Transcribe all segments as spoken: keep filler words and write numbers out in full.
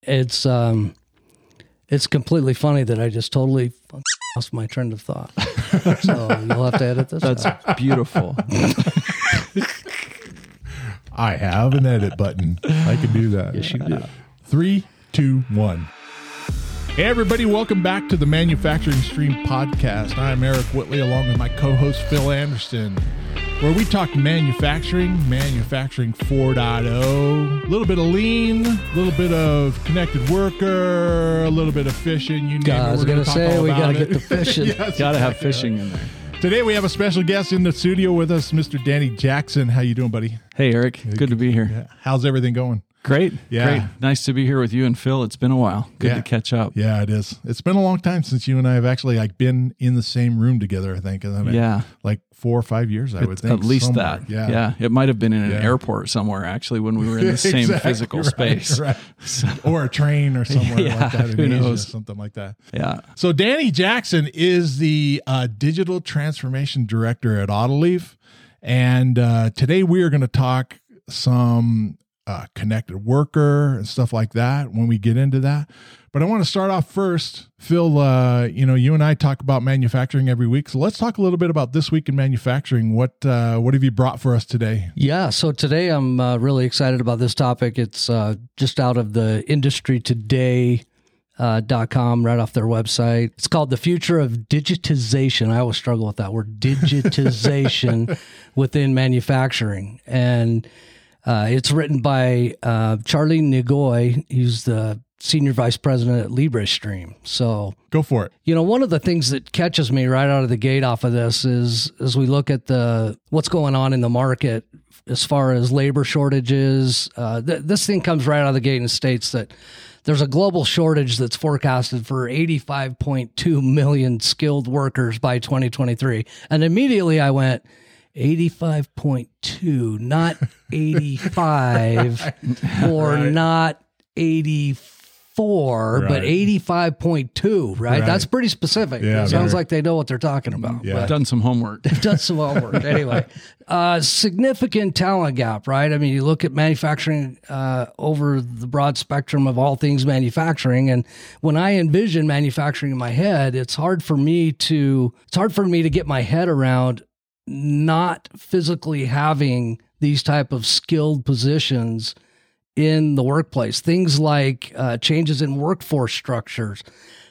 it's um, it's completely funny that I just totally lost my train of thought. So you'll have to edit this. That's out. beautiful. I have an edit button. I can do that. Yes, you do. Three, two, one. Hey, everybody. Welcome back to the Manufacturing Stream podcast. I'm Eric Whitley, along with my co-host, Phil Anderson, where we talk manufacturing, manufacturing four point oh, a little bit of lean, a little bit of connected worker, a little bit of fishing. You name God, it. I was We're going to say, we got to get the fishing. Yes, Got to have exactly. fishing in there. Today we have a special guest in the studio with us, Mister Danny Jackson. How you doing, buddy? Hey, Eric. Good to be here. Yeah. How's everything going? Great. Yeah. Great. Nice to be here with you and Phil. It's been a while. Good Yeah. to catch up. Yeah, it is. It's been a long time since you and I have actually like been in the same room together, I think. I mean, Yeah. like four or five years, I would It's think. at least somewhere. that. Yeah. Yeah. It might have been in an Yeah. airport somewhere, actually, when we were in the same Exactly, physical right, space. right. So, Or a train or somewhere Yeah, like that in who Asia, knows? something like that. yeah. So Danny Jackson is the uh, Digital Transformation Director at Autoliv. And uh, today we are going to talk some uh, connected worker and stuff like that when we get into that. But I want to start off first. Phil, uh, you know, you and I talk about manufacturing every week. So let's talk a little bit about this week in manufacturing. What uh, what have you brought for us today? Yeah, so today I'm uh, really excited about this topic. It's uh, just out of the industry today. Uh, dot com, right off their website. It's called The Future of Digitization. I always struggle with that word, digitization within manufacturing. And uh, it's written by uh, Charlie Nguyen. He's the senior vice president at LibreStream. So, Go for it. you know, one of the things that catches me right out of the gate off of this is as we look at the what's going on in the market as far as labor shortages. Uh, th- this thing comes right out of the gate and states that there's a global shortage that's forecasted for eighty-five point two million skilled workers by twenty twenty-three. And immediately I went, eighty-five point two, not eighty-five or Right. not eighty-four, but Right. eighty-five point two, right? Right. That's pretty specific. Yeah, It sounds very. like they know what they're talking about. Yeah. But Done some homework. they've done some homework. Anyway, uh, significant talent gap, right? I mean, you look at manufacturing uh, over the broad spectrum of all things manufacturing, and when I envision manufacturing in my head, it's hard for me to it's hard for me to get my head around not physically having these type of skilled positions in the workplace. Things like uh, changes in workforce structures,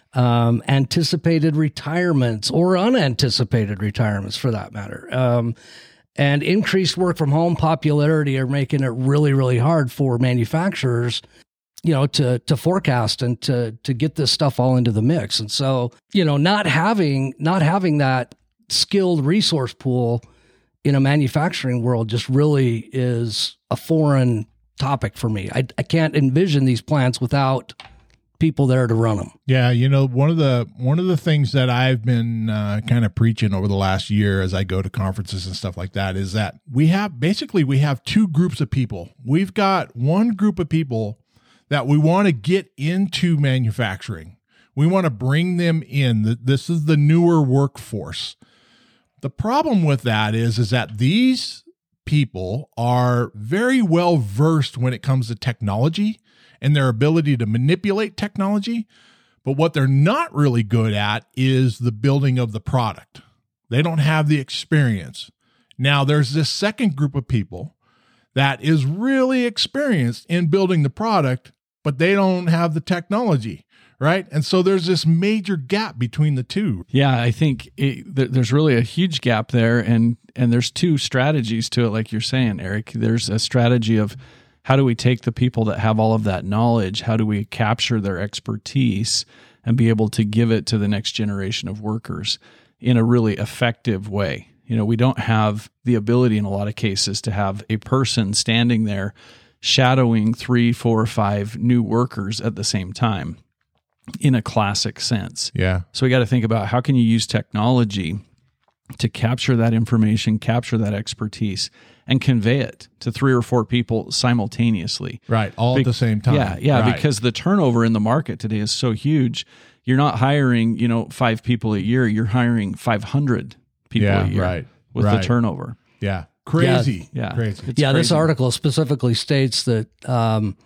um, anticipated retirements or unanticipated retirements for that matter, um, and increased work from home popularity are making it really, really hard for manufacturers, you know, to to forecast and to to get this stuff all into the mix. And so, you know, not having not having that skilled resource pool in a manufacturing world just really is a foreign topic for me. I, I can't envision these plants without people there to run them. Yeah, you know, one of the one of the things that I've been uh, kind of preaching over the last year as I go to conferences and stuff like that is that we have basically we have two groups of people. We've got one group of people that we want to get into manufacturing. We want to bring them in. This is the newer workforce. The problem with that is, is that these people are very well versed when it comes to technology and their ability to manipulate technology. But what they're not really good at is the building of the product. They don't have the experience. Now, there's this second group of people that is really experienced in building the product, but they don't have the technology. Right. And so there's this major gap between the two. Yeah, I think it, th- there's really a huge gap there, and and there's two strategies to it, like you're saying, Eric. There's a strategy of how do we take the people that have all of that knowledge, how do we capture their expertise and be able to give it to the next generation of workers in a really effective way. You know, we don't have the ability in a lot of cases to have a person standing there shadowing three, four, five new workers at the same time in a classic sense. Yeah. So we got to think about how can you use technology to capture that information, capture that expertise, and convey it to three or four people simultaneously. Right. All Be- at the same time. Yeah, yeah, Right. because the turnover in the market today is so huge. You're not hiring, you know, five people a year. You're hiring five hundred people Yeah, a year right, with right. the turnover. Yeah. Crazy. Yeah. Crazy. It's yeah, this crazy. article specifically states that, um,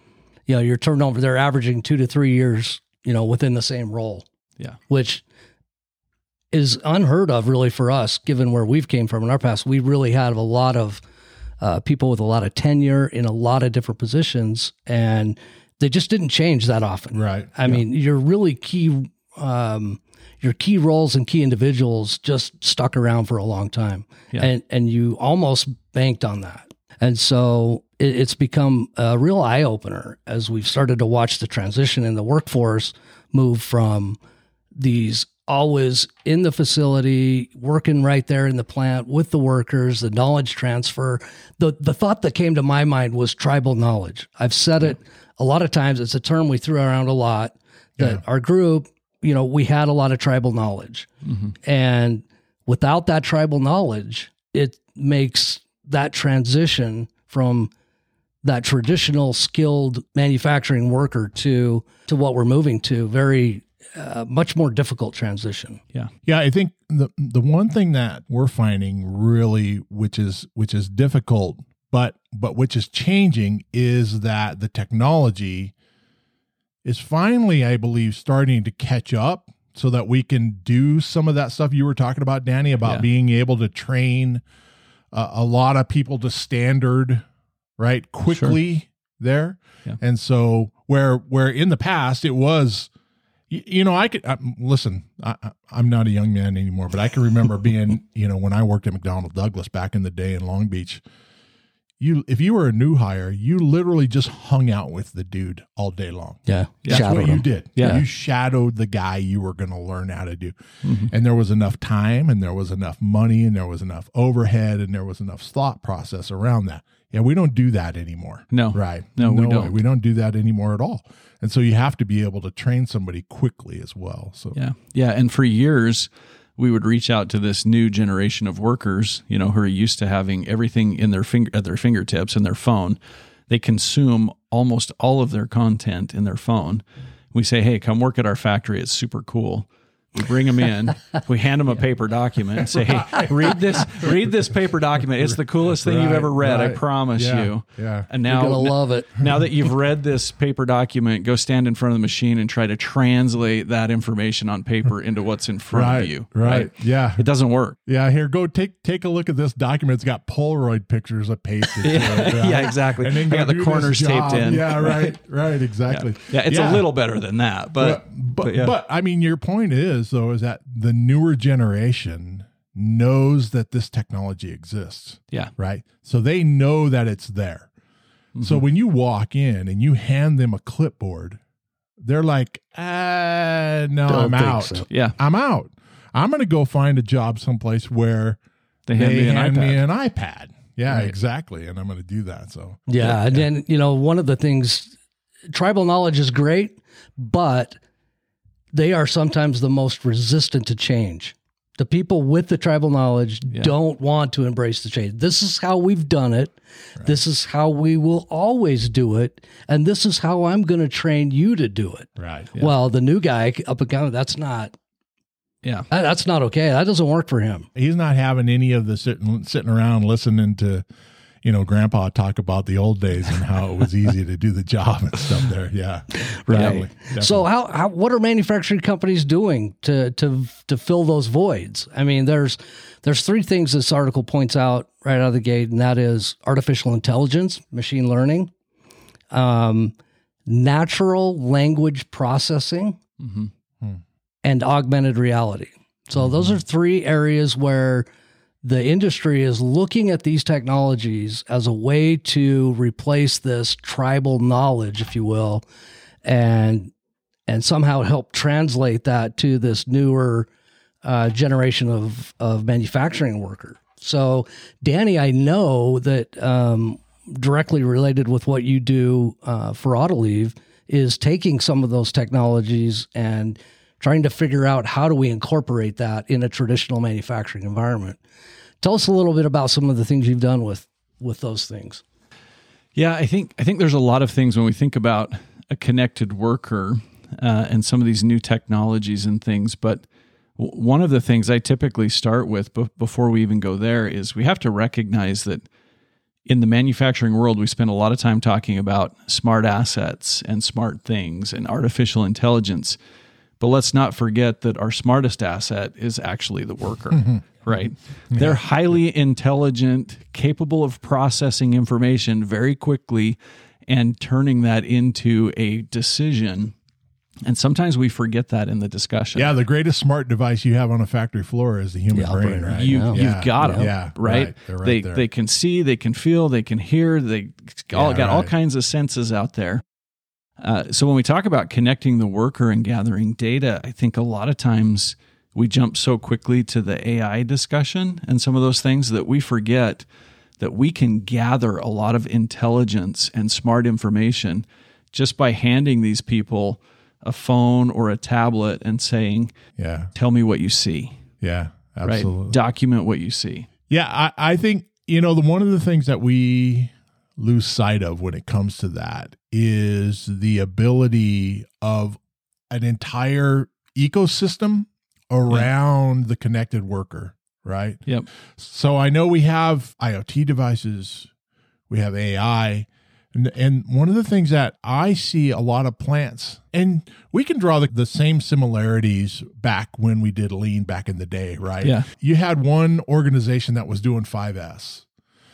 you know, your turnover, they're averaging two to three years, you know, within the same role. Yeah. Which is unheard of really for us, given where we've came from in our past. We really had a lot of uh, people with a lot of tenure in a lot of different positions, and they just didn't change that often. Right. I Yeah. mean, your really key, um, your key roles and key individuals just stuck around for a long time, Yeah. and and you almost banked on that. And so it, it's become a real eye opener as we've started to watch the transition in the workforce move from these always in the facility, working right there in the plant with the workers, the knowledge transfer. The the thought that came to my mind was tribal knowledge. I've said it a lot of times. It's a term we threw around a lot, that Yeah. our group, you know, we had a lot of tribal knowledge. Mm-hmm. And without that tribal knowledge, it makes that transition from that traditional skilled manufacturing worker to to what we're moving to very uh, much more difficult transition. Yeah. Yeah, I think the the one thing that we're finding really, which is which is difficult, but but which is changing, is that the technology is finally, I believe, starting to catch up, so that we can do some of that stuff you were talking about, Danny, about Yeah. being able to train uh, a lot of people to standard, right, quickly there. Yeah. And so where where in the past it was, you, you know, I could I, listen. I, I- I'm not a young man anymore, but I can remember being, you know, when I worked at McDonnell Douglas back in the day in Long Beach. You, if you were a new hire, you literally just hung out with the dude all day long. Yeah. Yeah. That's what you did. Yeah. You shadowed the guy you were going to learn how to do. Mm-hmm. And there was enough time, and there was enough money, and there was enough overhead, and there was enough thought process around that. Yeah, we don't do that anymore. No. Right. No, we way. don't. We don't do that anymore at all. And so you have to be able to train somebody quickly as well. So Yeah. Yeah. And for years, we would reach out to this new generation of workers, you know, who are used to having everything in their finger at their fingertips in their phone. They consume almost all of their content in their phone. We say, hey, come work at our factory. It's super cool. We bring them in. We hand them a paper document and say, "Hey, read this. Read this paper document. It's the coolest thing you've Right, ever read. I right. promise Yeah, you." yeah. And You're now, going to love it. now that you've read this paper document, go stand in front of the machine and try to translate that information on paper into what's in front right, of you. right. Yeah. It doesn't work. Yeah. Here, go take take a look at this document. It's got Polaroid pictures of pasted. to it, right? Yeah, exactly. And then I got go the do corners this taped job. in. Yeah, right, right, exactly. Yeah, it's a little better than that, but but but, but yeah. but I mean, your point is though is that the newer generation knows that this technology exists, yeah, right? So they know that it's there. So Mm-hmm. when you walk in and you hand them a clipboard, they're like, "Ah, no, Don't I'm think out. so. yeah. I'm out. I'm going to go find a job someplace where They hand they me an hand iPad. me an iPad. Yeah, Right. exactly. And I'm going to do that. So Yeah, and then, you know, one of the things, tribal knowledge is great, but they are sometimes the most resistant to change. The people with the tribal knowledge Yeah. don't want to embrace the change. This is how we've done it. This is how we will always do it. And this is how I'm going to train you to do it. right. Well, the new guy up and coming, that's not, Yeah. that- that's not okay. That doesn't work for him. He's not having any of the sitting sitting around listening to, you know, Grandpa talk about the old days and how it was easy to do the job and stuff there. Yeah, definitely, definitely. So how, how what are manufacturing companies doing to to to fill those voids? I mean, there's there's three things this article points out right out of the gate, and that is artificial intelligence, machine learning, um, natural language processing, Mm-hmm. and augmented reality. So those are three areas where the industry is looking at these technologies as a way to replace this tribal knowledge, if you will, and and somehow help translate that to this newer uh, generation of of manufacturing worker. So, Danny, I know that um, directly related with what you do uh, for Autoliv is taking some of those technologies and trying to figure out how do we incorporate that in a traditional manufacturing environment. Tell us a little bit about some of the things you've done with with those things. Yeah, I think I think there's a lot of things when we think about a connected worker uh, and some of these new technologies and things. But w- one of the things I typically start with b- before we even go there is we have to recognize that in the manufacturing world, we spend a lot of time talking about smart assets and smart things and artificial intelligence. But let's not forget that our smartest asset is actually the worker, mm-hmm. right? Yeah. They're highly intelligent, capable of processing information very quickly and turning that into a decision. And sometimes we forget that in the discussion. Yeah, the greatest smart device you have on a factory floor is the human yeah, brain, right? You, yeah. You've got them, yeah, right? right. right they there. they can see, they can feel, they can hear. They all yeah, got right. all kinds of senses out there. Uh, so when we talk about connecting the worker and gathering data, I think a lot of times we jump so quickly to the A I discussion and some of those things that we forget that we can gather a lot of intelligence and smart information just by handing these people a phone or a tablet and saying, yeah, tell me what you see. Yeah, absolutely. Right? Document what you see. Yeah, I, I think, you know, the one of the things that we lose sight of when it comes to that is the ability of an entire ecosystem around yeah. the connected worker, right? Yep. So I know we have IoT devices, we have A I, and, and one of the things that I see a lot of plants, and we can draw the, the same similarities back when we did lean back in the day, right? Yeah. You had one organization that was doing five S,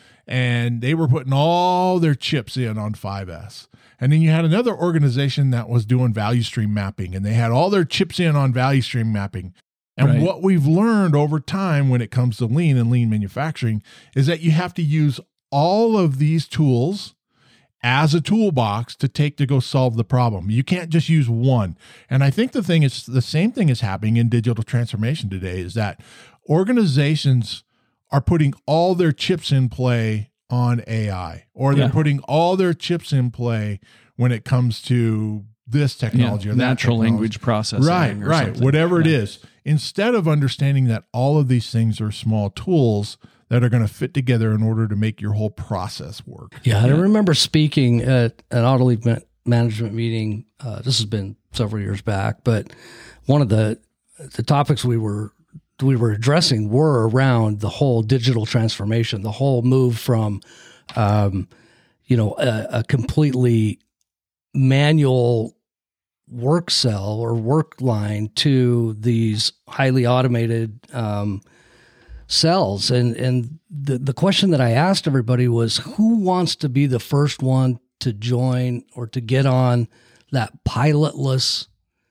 and they were putting all their chips in on five S. And then you had another organization that was doing value stream mapping, and they had all their chips in on value stream mapping. And right. what we've learned over time when it comes to lean and lean manufacturing is that you have to use all of these tools as a toolbox to take to go solve the problem. You can't just use one. And I think the thing is the same thing is happening in digital transformation today is that organizations are putting all their chips in play on A I, or they're yeah. putting all their chips in play when it comes to this technology yeah. or that natural technology. language processing. Right, or right. something. Whatever yeah. it is. Instead of understanding that all of these things are small tools that are going to fit together in order to make your whole process work. Yeah, I remember speaking at an Autoliv ma- management meeting. Uh, this has been several years back, but one of the the topics we were we were addressing were around the whole digital transformation, the whole move from, um, you know, a, a completely manual work cell or work line to these highly automated um, cells. And and the, the question that I asked everybody was, who wants to be the first one to join or to get on that pilotless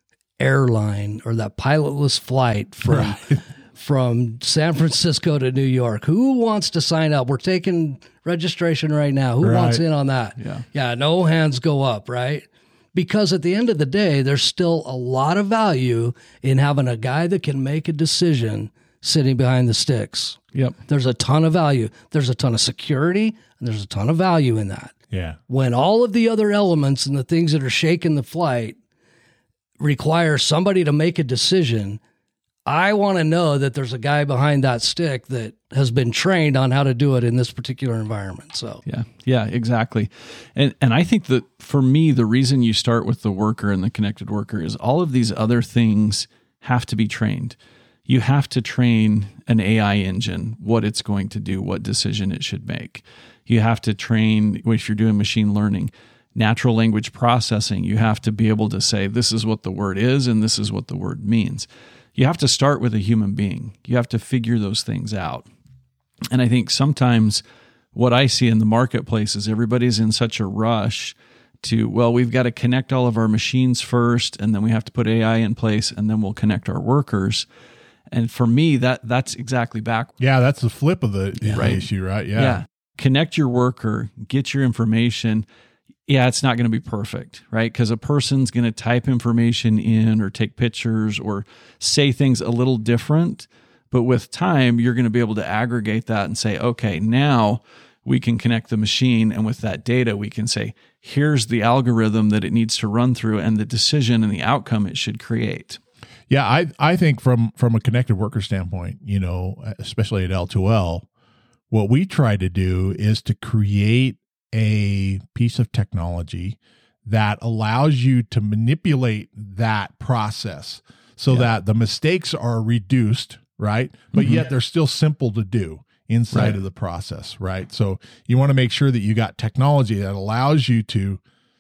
airline or that pilotless flight from Right. from San Francisco to New York? Who wants to sign up? We're taking registration right now. Who Right. wants in on that? Yeah. Yeah, no hands go up, right? Because at the end of the day, there's still a lot of value in having a guy that can make a decision sitting behind the sticks. Yep. There's a ton of value. There's a ton of security, and there's a ton of value in that. Yeah. When all of the other elements and the things that are shaking the flight require somebody to make a decision, I want to know that there's a guy behind that stick that has been trained on how to do it in this particular environment. So Yeah, yeah, exactly. And and I think that for me, the reason you start with the worker and the connected worker is all of these other things have to be trained. You have to train an A I engine, what it's going to do, what decision it should make. You have to train, if you're doing machine learning, natural language processing. You have to be able to say, this is what the word is and this is what the word means. You have to start with a human being. You have to figure those things out. And I think sometimes what I see in the marketplace is everybody's in such a rush to, well, we've got to connect all of our machines first, and then we have to put A I in place, and then we'll connect our workers. And for me, that that's exactly backwards. Yeah, that's the flip of the, the Right. issue, right? Yeah. Yeah. Connect your worker, get your information. Yeah, it's not going to be perfect, right? Because a person's going to type information in or take pictures or say things a little different. But with time, you're going to be able to aggregate that and say, okay, now we can connect the machine. And with that data, we can say, here's the algorithm that it needs to run through and the decision and the outcome it should create. Yeah, I I think from from a connected worker standpoint, you know, especially at L two L, what we try to do is to create a piece of technology that allows you to manipulate that process so Yeah. that the mistakes are reduced, right? But Mhm. yet they're still simple to do. inside Right. of the process, right? So you want to make sure that you got technology that allows you to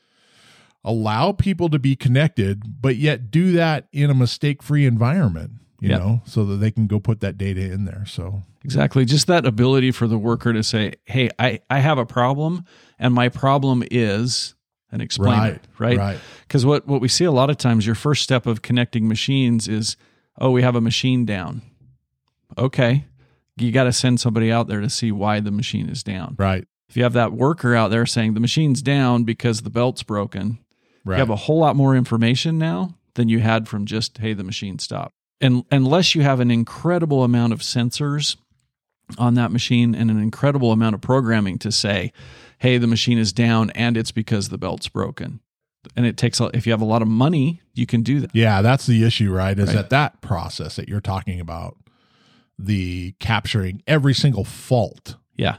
allow people to be connected, but yet do that in a mistake-free environment, you Yep. know, so that they can go put that data in there. So Exactly. Just that ability for the worker to say, hey, I, I have a problem and my problem is, and explain Right, it, right? right. Because what, what we see a lot of times, your first step of connecting machines is, oh, we have a machine down. Okay. You got to send somebody out there to see why the machine is down. right, If you have that worker out there saying the machine's down because the belt's broken, right. you have a whole lot more information now than you had from just, hey, the machine stopped. And unless you have an incredible amount of sensors on that machine and an incredible amount of programming to say, hey, the machine is down and it's because the belt's broken. And it takes, a, if you have a lot of money, you can do that. Yeah, that's the issue, right? Is Right. that that process that you're talking about, the capturing every single fault. Yeah.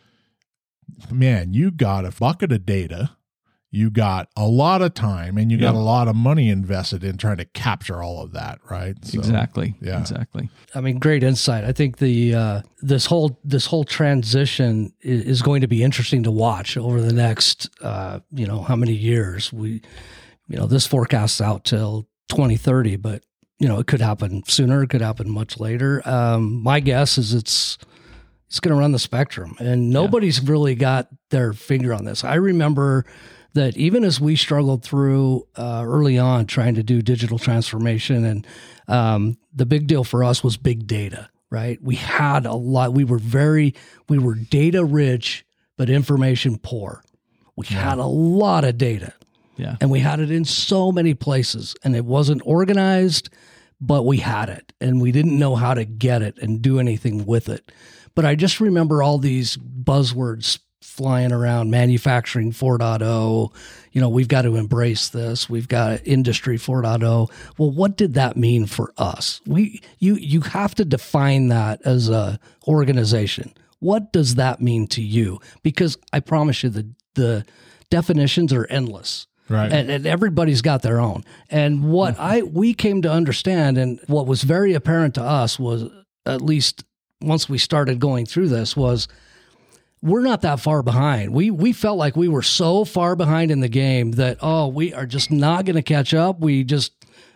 Man, you got a bucket of data, you got a lot of time, and you got Yeah. a lot of money invested in trying to capture all of that, right? So, Exactly. yeah. Exactly. I mean, great insight. I think the uh, this whole this whole transition is, is going to be interesting to watch over the next uh, you know how many years. We you know this forecasts out till twenty thirty, but you know it could happen sooner. It could happen much later. Um, my guess is it's it's going to run the spectrum, and nobody's really got their finger on this. I remember that even as we struggled through uh, early on trying to do digital transformation, and um, the big deal for us was big data, right? We had a lot, we were very, we were data rich, but information poor. We had a lot of data, Yeah. and we had it in so many places, and it wasn't organized, but we had it, and we didn't know how to get it and do anything with it. But I just remember all these buzzwords flying around: manufacturing four point oh, you know, we've got to embrace this. We've got industry four point oh. Well, what did that mean for us? We, you, you have to define that as a organization. What does that mean to you? Because I promise you the, the definitions are endless. Right. And, and everybody's got their own. And what I, we came to understand, and what was very apparent to us was, at least once we started going through this, was we're not that far behind. We we felt like we were so far behind in the game that, oh, we are just not going to catch up. We just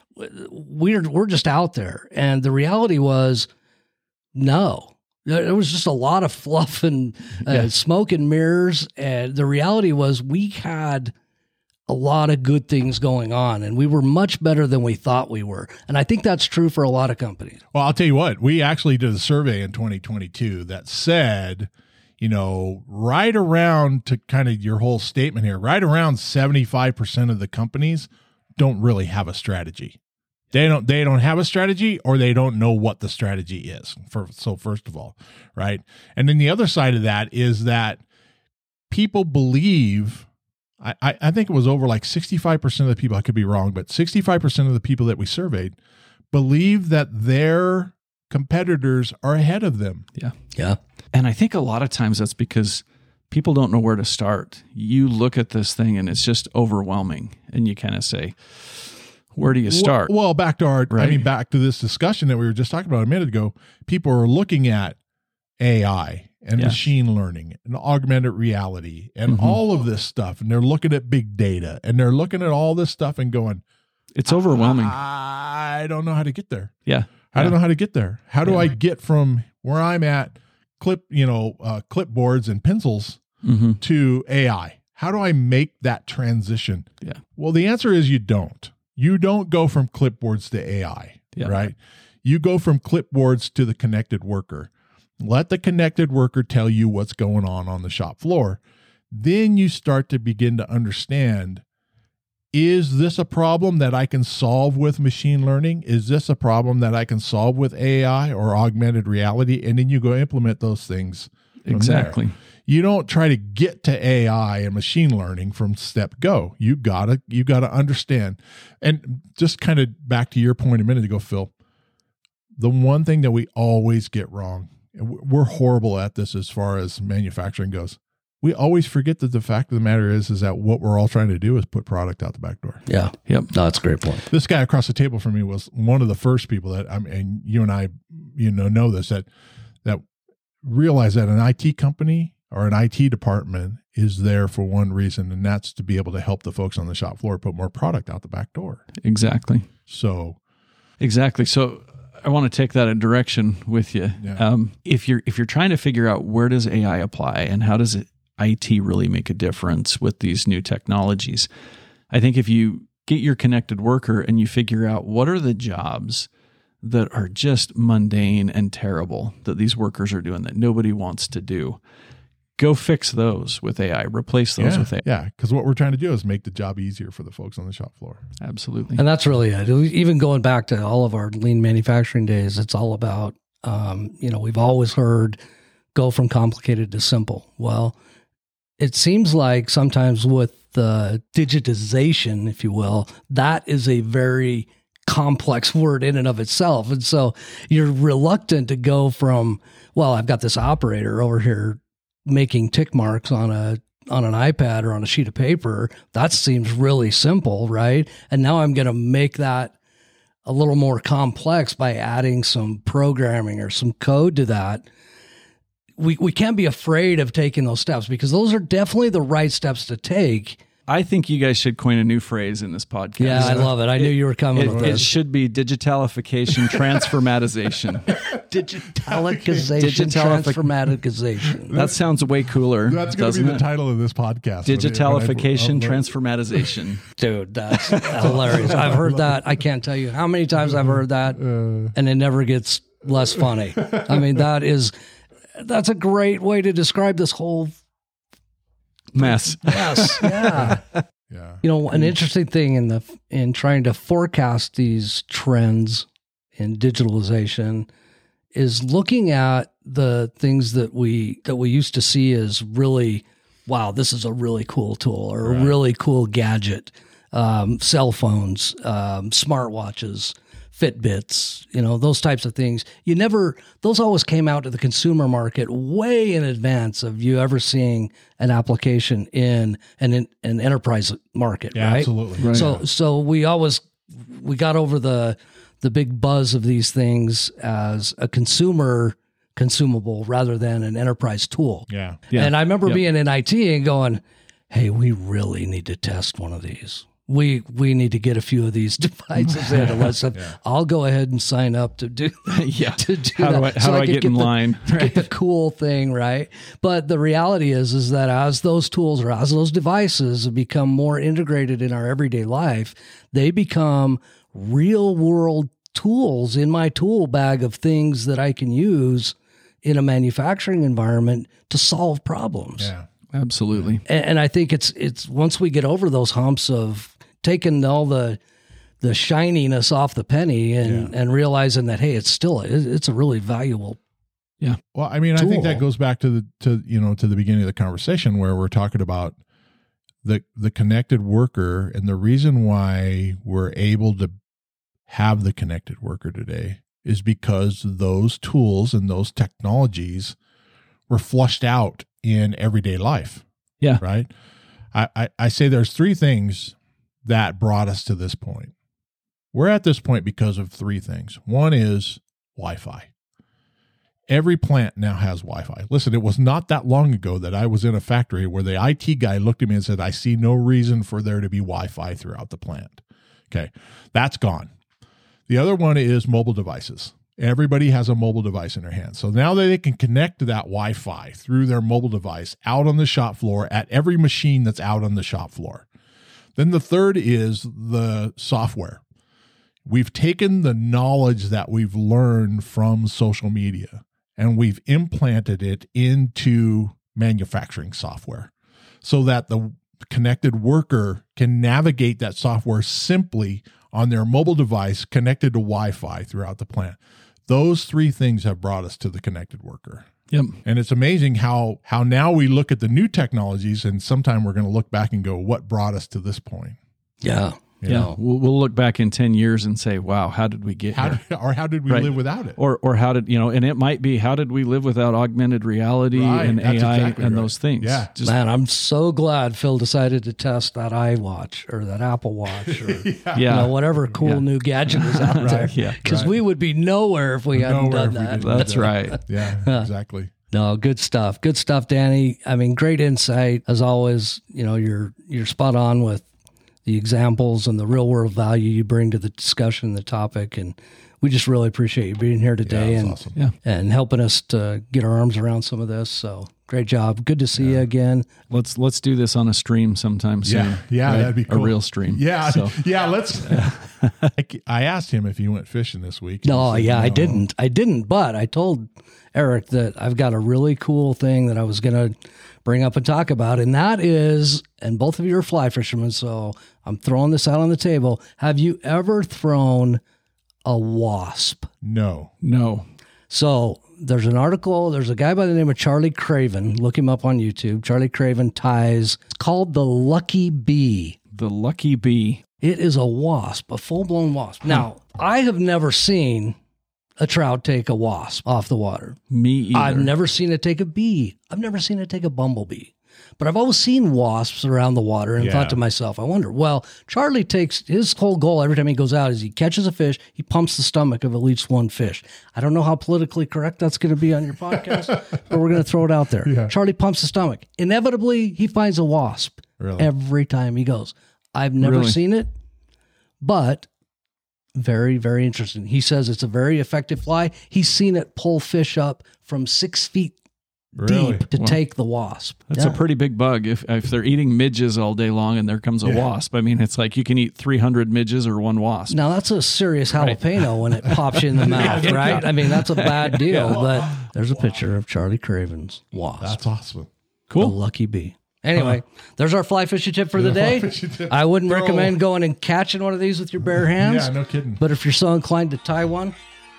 we're we're just out there. And the reality was, no. There was just a lot of fluff and uh, Yeah. smoke and mirrors. And the reality was we had a lot of good things going on, and we were much better than we thought we were. And I think that's true for a lot of companies. Well, I'll tell you what, we actually did a survey in twenty twenty-two that said, you know, right around, to kind of your whole statement here, right around seventy-five percent of the companies don't really have a strategy. They don't, they don't have a strategy, or they don't know what the strategy is. For, so first of all, right. And then the other side of that is that people believe, I, I I think it was over like sixty-five percent of the people, I could be wrong, but sixty-five percent of the people that we surveyed believe that their competitors are ahead of them. Yeah. Yeah. And I think a lot of times that's because people don't know where to start. You look at this thing and it's just overwhelming, and you kind of say, where do you start? Well, well, back to our, I Right. mean, back to this discussion that we were just talking about a minute ago. People are looking at A I and Yeah. machine learning and augmented reality and Mhm. all of this stuff. And they're looking at big data, and they're looking at all this stuff and going, It's overwhelming. I don't know how to get there. yeah. I don't Yeah. know how to get there. How do Yeah. I get from where I'm at, clip, you know, uh, clipboards and pencils Mm-hmm. to A I? How do I make that transition? Yeah. Well, the answer is you don't. You don't go from clipboards to A I, Yeah. right? You go from clipboards to the connected worker. Let the connected worker tell you what's going on on the shop floor. Then you start to begin to understand, is this a problem that I can solve with machine learning? Is this a problem that I can solve with A I or augmented reality? And then you go implement those things. from Exactly. there. You don't try to get to A I and machine learning from step go. You gotta, you gotta understand. And just kind of back to your point a minute ago, Phil, the one thing that we always get wrong, and we're horrible at this as far as manufacturing goes, we always forget that the fact of the matter is, is that what we're all trying to do is put product out the back door. Yeah. Yep. No, that's a great point. This guy across the table from me was one of the first people that, I mean, and you and I, you know, know this, that, that realize that an I T company or an I T department is there for one reason, and that's to be able to help the folks on the shop floor put more product out the back door. Exactly. So, exactly. So I want to take that a direction with you. Yeah. Um, if you're if you're trying to figure out where does A I apply and how does it, I T really make a difference with these new technologies, I think if you get your connected worker and you figure out what are the jobs that are just mundane and terrible that these workers are doing that nobody wants to do, go fix those with A I, replace those yeah, with A I. Yeah, because what we're trying to do is make the job easier for the folks on the shop floor. Absolutely. And that's really it. Even going back to all of our lean manufacturing days, it's all about, um, you know, we've always heard go from complicated to simple. Well, it seems like sometimes with the digitization, if you will, that is a very complex word in and of itself. And so you're reluctant to go from, well, I've got this operator over here making tick marks on a on an iPad or on a sheet of paper. That seems really simple, right? And now I'm going to make that a little more complex by adding some programming or some code to that. We we can't be afraid of taking those steps because those are definitely the right steps to take. I think you guys should coin a new phrase in this podcast. Yeah, I love it. I knew you were coming It, with it this. should be digitalification, transformatization. Digitalization, Digitalific- transformatization. That sounds way cooler. That's going to doesn't be the it? title of this podcast. when it- Digitalification, when I- transformatization. Dude, that's hilarious. I've heard that. I can't tell you how many times I've heard that, and it never gets less funny. I mean, that is, that's a great way to describe this whole Mess. mess. Yeah. Yeah. You know, an interesting thing in the in trying to forecast these trends in digitalization is looking at the things that we that we used to see as really, wow, this is a really cool tool or a Right. really cool gadget. Um, cell phones, um, smartwatches, Fitbits, you know, those types of things. You never, those always came out to the consumer market way in advance of you ever seeing an application in an, in, an enterprise market, Yeah, right? absolutely. Right. So, so we always, we got over the, the big buzz of these things as a consumer consumable rather than an enterprise tool. Yeah. Yeah. And I remember Yep. being in I T and going, hey, we really need to test one of these. We we need to get a few of these devices in. And I said, I'll go ahead and sign up to do Yeah. to do How do that. I, how do I could get in the, line? Get the cool thing, right? But the reality is, is that as those tools or as those devices become more integrated in our everyday life, they become real world tools in my tool bag of things that I can use in a manufacturing environment to solve problems. Yeah. Absolutely. And, and I think it's it's once we get over those humps of taking all the the shininess off the penny and, and realizing that, hey, it's still it's a really valuable. Well, I mean, I think Tool. that goes back to the to you know to the beginning of the conversation where we're talking about the the connected worker, and the reason why we're able to have the connected worker today is because those tools and those technologies were flushed out in everyday life. Yeah. Right. I, I, I say there's three things that brought us to this point. We're at this point because of three things. One is Wi-Fi. Every plant now has Wi-Fi. Listen, it was not that long ago that I was in a factory where the I T guy looked at me and said, I see no reason for there to be Wi-Fi throughout the plant. Okay, that's gone. The other one is mobile devices. Everybody has a mobile device in their hand. So now that they can connect to that Wi-Fi through their mobile device out on the shop floor at every machine that's out on the shop floor. Then the third is the software. We've taken the knowledge that we've learned from social media and we've implanted it into manufacturing software so that the connected worker can navigate that software simply on their mobile device connected to Wi-Fi throughout the plant. Those three things have brought us to the connected worker. Yep. And it's amazing how how now we look at the new technologies and sometime we're going to look back and go, what brought us to this point? Yeah. You Yeah. know? We'll, we'll look back in ten years and say, wow, how did we get How here? did, or how did we Right. live without it? Or, or how did, you know, and it might be, how did we live without augmented reality Right, and that's A I exactly and right. those things? Yeah. Just, Man, I'm so glad Phil decided to test that iWatch or that Apple Watch or yeah. you know, whatever cool Yeah. new gadget is out there. Yeah. Because Right. we would be nowhere if we hadn't Nowhere done if we that. didn't do That's that. right. Yeah, exactly. No, good stuff. Good stuff, Danny. I mean, great insight as always. You know, you're you're spot on with the examples and the real world value you bring to the discussion, the topic, and we just really appreciate you being here today Yeah, and awesome. Yeah. and helping us to get our arms around some of this. So great job. Good to see yeah. you again. Let's let's do this on a stream sometime soon. Yeah, yeah, right? that'd be cool. A real stream. Yeah, So, yeah. Let's. I asked him if he went fishing this week. No, He said yeah, I no. didn't. I didn't, but I told Eric that I've got a really cool thing that I was going to bring up and talk about, and that is, and both of you are fly fishermen, so I'm throwing this out on the table. Have you ever thrown a wasp? No. no. So there's an article, there's a guy by the name of Charlie Craven. Look him up on YouTube. Charlie Craven ties. It's called the Lucky Bee. The lucky bee. It is a wasp, a full-blown wasp. Now, I have never seen a trout take a wasp off the water. Me either. I've never seen it take a bee. I've never seen it take a bumblebee. But I've always seen wasps around the water and Yeah. thought to myself, I wonder, well, Charlie takes his whole goal every time he goes out is he catches a fish, he pumps the stomach of at least one fish. I don't know how politically correct that's going to be on your podcast, but we're going to throw it out there. Yeah. Charlie pumps the stomach. Inevitably, he finds a wasp Really? every time he goes. I've never Really? seen it, but very, very interesting. He says it's a very effective fly. He's seen it pull fish up from six feet Really? deep to Wow. take the wasp. That's Yeah. a pretty big bug. If if they're eating midges all day long and there comes a Yeah. wasp, I mean, it's like you can eat three hundred midges or one wasp. Now that's a serious jalapeno when it pops you in the mouth, right? I mean, that's a bad deal. But there's a picture of Charlie Craven's wasp, That's awesome. the Cool. lucky bee. Anyway, there's our fly fishing tip for the day. fishing tip. I wouldn't Throw. recommend going and catching one of these with your bare hands. Yeah, no kidding. But if you're so inclined to tie one,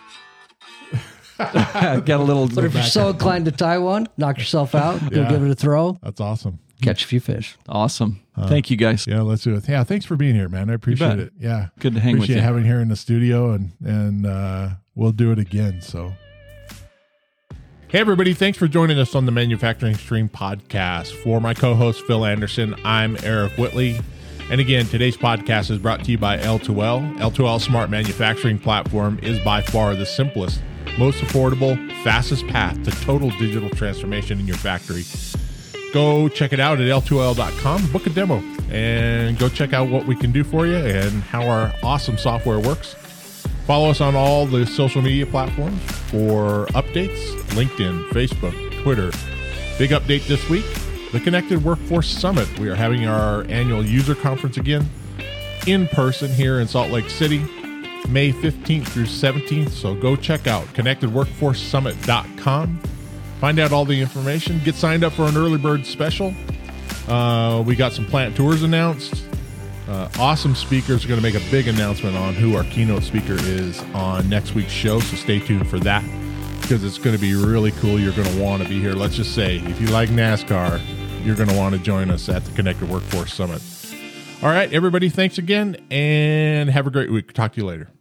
Got a little. but if you're so inclined to tie one, knock yourself out, go Yeah. give it a throw, That's awesome. catch a few fish. Awesome. Thank you guys. Yeah, let's do it. Yeah, thanks for being here, man. I appreciate bet. it. Yeah, Good to hang with appreciate you. having you here in the studio, and and uh, we'll do it again. So, hey everybody, thanks for joining us on the Manufacturing Stream podcast. For my co-host Phil Anderson, I'm Eric Whitley, and again, today's podcast is brought to you by L two L. L two L Smart Manufacturing Platform is by far the simplest, most affordable, fastest path to total digital transformation in your factory. Go check it out at L two L dot com, book a demo, and go check out what we can do for you and how our awesome software works. Follow us on all the social media platforms for updates, LinkedIn, Facebook, Twitter. Big update this week, the Connected Workforce Summit. We are having our annual user conference again in person here in Salt Lake City, May fifteenth through seventeenth. So go check out connected workforce summit dot com. Find out all the information. Get signed up for an early bird special. Uh, we got some plant tours announced. Uh, awesome speakers are going to make a big announcement on who our keynote speaker is on next week's show. So stay tuned for that because it's going to be really cool. You're going to want to be here. Let's just say if you like NASCAR, you're going to want to join us at the Connected Workforce Summit. All right, everybody, thanks again and have a great week. Talk to you later.